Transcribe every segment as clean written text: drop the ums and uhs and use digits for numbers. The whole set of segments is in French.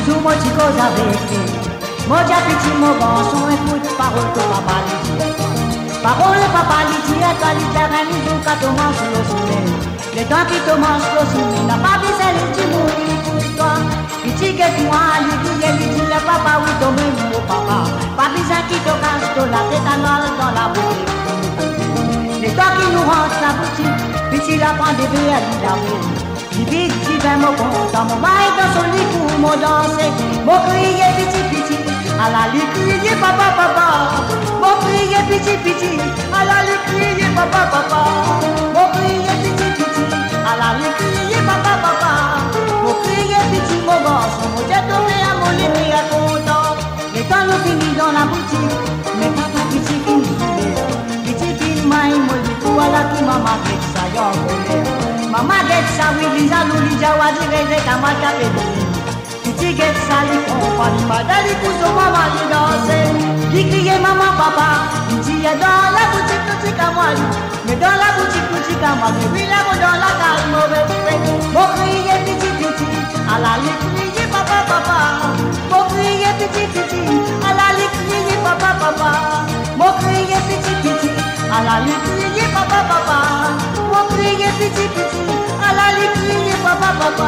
toujours mon petit cause avec lui. Mon dia petit, mon garçon, écoute parole que papa lui dit. Parole papa lui dit, et toi lui dit, rien nous quand on mange le soleil. Le temps qui te mange le soleil, n'a pas besoin de dire mourir pour toi. Petit guette-moi, lui dit, le papa, oui, ton même mon papa. Pas besoin qui te cache de la tête à l'ol dans la boutique. Le temps qui nous rentre la boutique, petit la prend des bébés à l'amour. Vite, tu vas me content, mon mari dans son lit pour me danser. Mon crier petit, à la lit crier papa, papa. Mon crier petit, à la lit crier papa. Mon crier petit, à la lit crier papa. Mon crier petit, mon garçon, mon Dieu tombé à mon lit, mais à content. Et quand nous finissons dans la boutique, mais papa petit qui nous soulève. Petit qui m'aille, mon lit, voilà qui m'a marqué, ça y est, Mama get sa oui lisa lulija wadi reze kama kapedi. Petit get sa li compagnie madali kuso mama li danse. Li crier maman papa, petit est dans la boutique à moi. Mais dans la boutique à moi, oui là dans la case mauvais fait. Mon crier petit, à la li crier papa. Mon crier petit, à la li crier papa. Mon crier petit, à la li crier papa. Mon crier petit, à la li crier papa.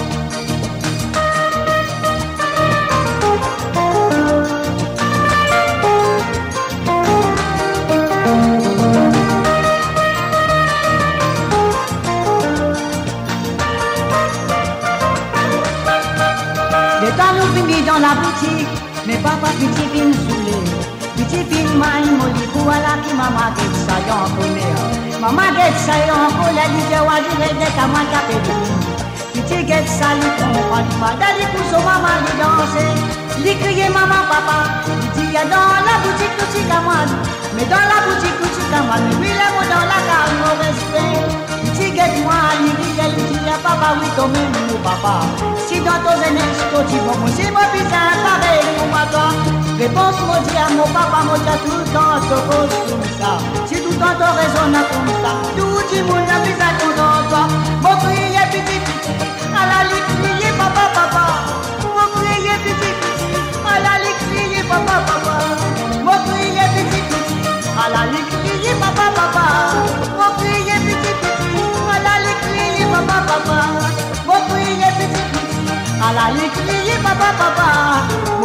Les temps nous finissent dans la boutique, mais papa petit qui nous soulève. Petit fin maï moli voilà qui maman get ça y'en connaît. Maman get ça y'en connaît, dit je vois du rêve de comment taper. Petit get ça lui compagnie, madali pousse maman lui danser. Lui crier maman papa, dit y a dans la boutique tout à moi. Mais dans la boutique tout à moi, mais oui les mots dans la carte mauvaise fait. Petit get moi, lui dit y a papa oui ton même mon papa. Si dans ton jeunesse, toi tu vas moi, si mon fils a pareil pour moi toi. Réponse mon Dieu à mon papa, mon Dieu tout le temps te cause comme ça. Si tout le temps te raisonne comme ça, tout le monde a mis à ton toi. Mon crier petit, à la lit crier papa. Mon crier petit, à la lit crier papa. Mon crier petit, à la lit crier papa. Mon crier petit, à la lit crier papa. Mon crier petit, à la lit crier papa.